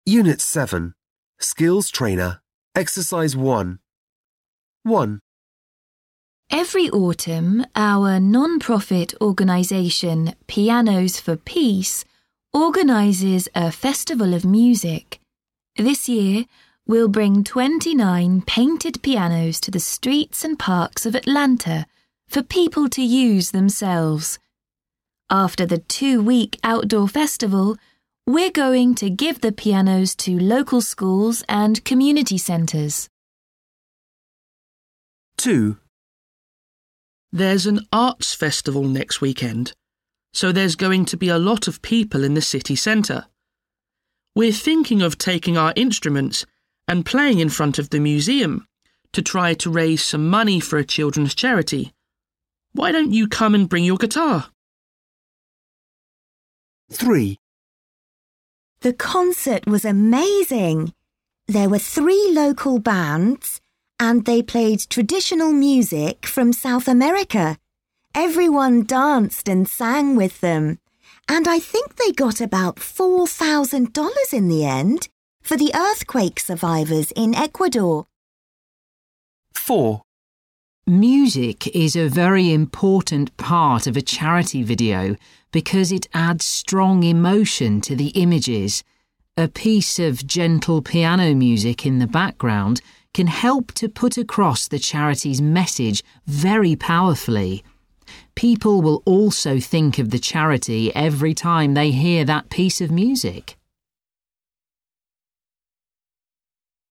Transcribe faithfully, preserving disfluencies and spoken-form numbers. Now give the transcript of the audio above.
Unit seven, Skills Trainer, Exercise one. one. Every autumn, our non-profit organisation Pianos for Peace organises a festival of music. This year, we'll bring twenty-nine painted pianos to the streets and parks of Atlanta for people to use themselves. After the two-week outdoor festival, we're going to give the pianos to local schools and community centres. two. There's an arts festival next weekend, so there's going to be a lot of people in the city centre. We're thinking of taking our instruments and playing in front of the museum to try to raise some money for a children's charity. Why don't you come and bring your guitar? three. The concert was amazing. There were three local bands and they played traditional music from South America. Everyone danced and sang with them. And I think they got about four thousand dollars in the end for the earthquake survivors in Ecuador. four. Music is a very important part of a charity video because it adds strong emotion to the images. A piece of gentle piano music in the background can help to put across the charity's message very powerfully. People will also think of the charity every time they hear that piece of music.